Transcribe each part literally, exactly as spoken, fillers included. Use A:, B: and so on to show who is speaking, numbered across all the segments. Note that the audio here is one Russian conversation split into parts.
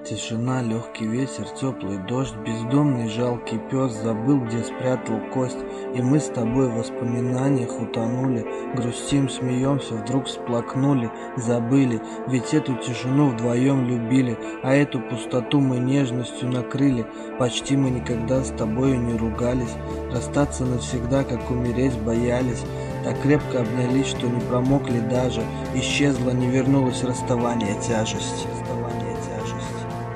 A: Тишина, легкий ветер, теплый дождь, бездомный жалкий пес забыл, где спрятал кость. И мы с тобой в воспоминаниях утонули, грустим, смеемся, вдруг всплакнули, забыли, ведь эту тишину вдвоем любили, а эту пустоту мы нежностью накрыли. Почти мы никогда с тобою не ругались, расстаться навсегда, как умереть, боялись. Так крепко обнялись, что не промокли даже, исчезла, не вернулось расставание, тяжесть. Расставание, тяжесть.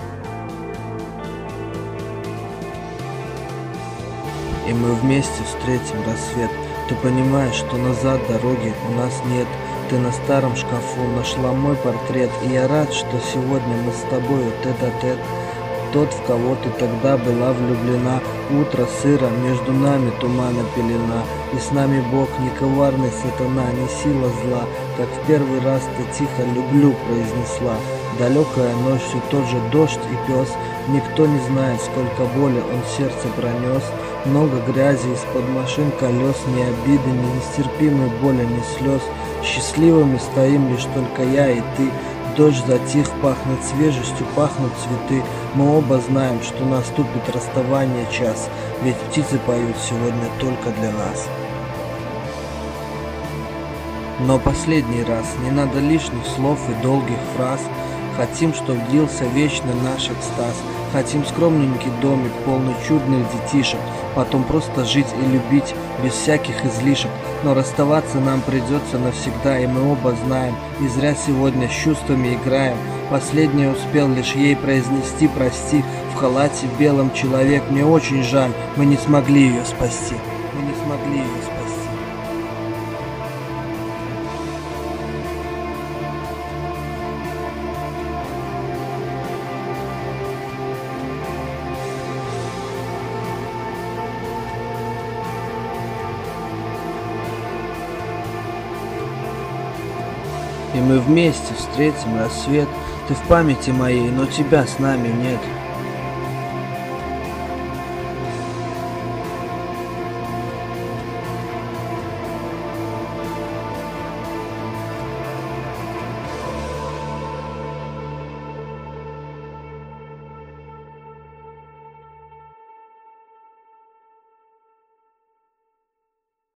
A: И мы вместе встретим рассвет. Ты понимаешь, что назад дороги у нас нет. Ты на старом шкафу нашла мой портрет, и я рад, что сегодня мы с тобою тет-а-тет. Тот, в кого ты тогда была влюблена, утро сыро, между нами тумана пелена, и с нами Бог, не коварный сатана, не сила зла, как в первый раз ты тихо «люблю» произнесла. Далекая ночь, все тот же дождь и пес, никто не знает, сколько боли он в сердце пронес. Много грязи из-под машин колес, ни обиды, ни нестерпимой боли, ни слез. Счастливыми стоим лишь только я и ты. Дождь затих, пахнет свежестью, пахнут цветы. Мы оба знаем, что наступит расставание час, ведь птицы поют сегодня только для нас. Но последний раз, не надо лишних слов и долгих фраз. Хотим, чтоб длился вечно наш экстаз. Хотим скромненький домик, полный чудных детишек. Потом просто жить и любить, без всяких излишек. Но расставаться нам придется навсегда, и мы оба знаем, и зря сегодня с чувствами играем. Последний успел лишь ей произнести «прости». В халате белом человек, мне очень жаль, мы не смогли ее спасти. Мы не смогли ее спасти. И мы вместе встретим рассвет. Ты в памяти моей, но тебя с нами нет.